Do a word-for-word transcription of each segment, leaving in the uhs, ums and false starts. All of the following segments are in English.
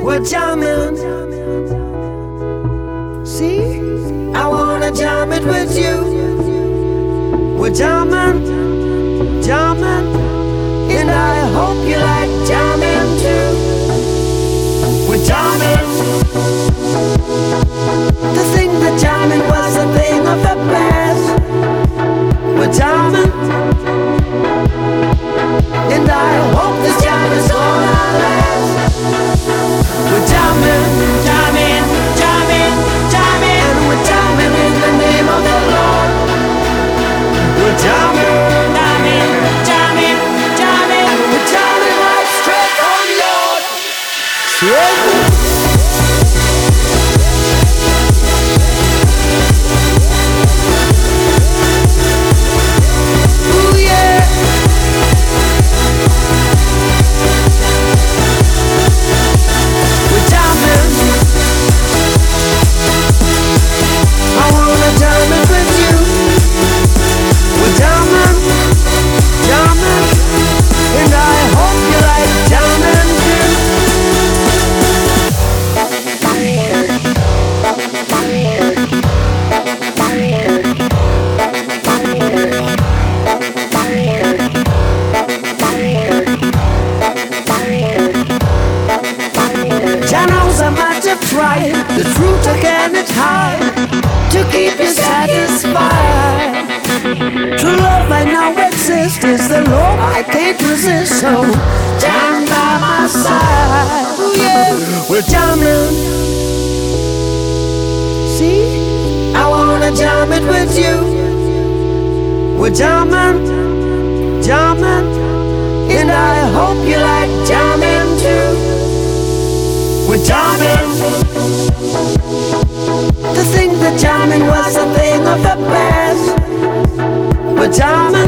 We're jamming. See, I wanna jam it with you. We're jamming, jamming, and I hope you like jamming too. We're jamming. To think that jamming was a thing of the past. We're jamming, and I hope this jam is gonna last. We're jamming, jamming, jamming, jamming, and we're jamming in the name of the Lord. We're jamming, jamming, jamming, jamming, and we're jamming right straight from Lord. Yeah. Try the truth again, it's hard to keep you satisfied. True love I now exist is the love I can't resist. So jam by my side. Ooh, yeah. We're jamming. See, I wanna jam it with you. We're jamming, jamming, and I hope you like jamming too. We're jamming. To think that jamming was a thing of the past. We're jamming,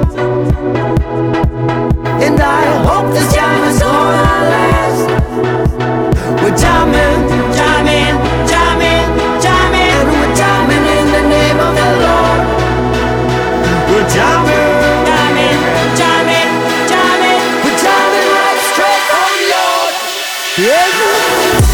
and I hope this jam is gonna last. We're jamming, jamming, jamming, jamming, and we're jamming in the name of the Lord. We're jamming, jamming, jamming, jamming, we're jamming right straight from Lord. Yeah.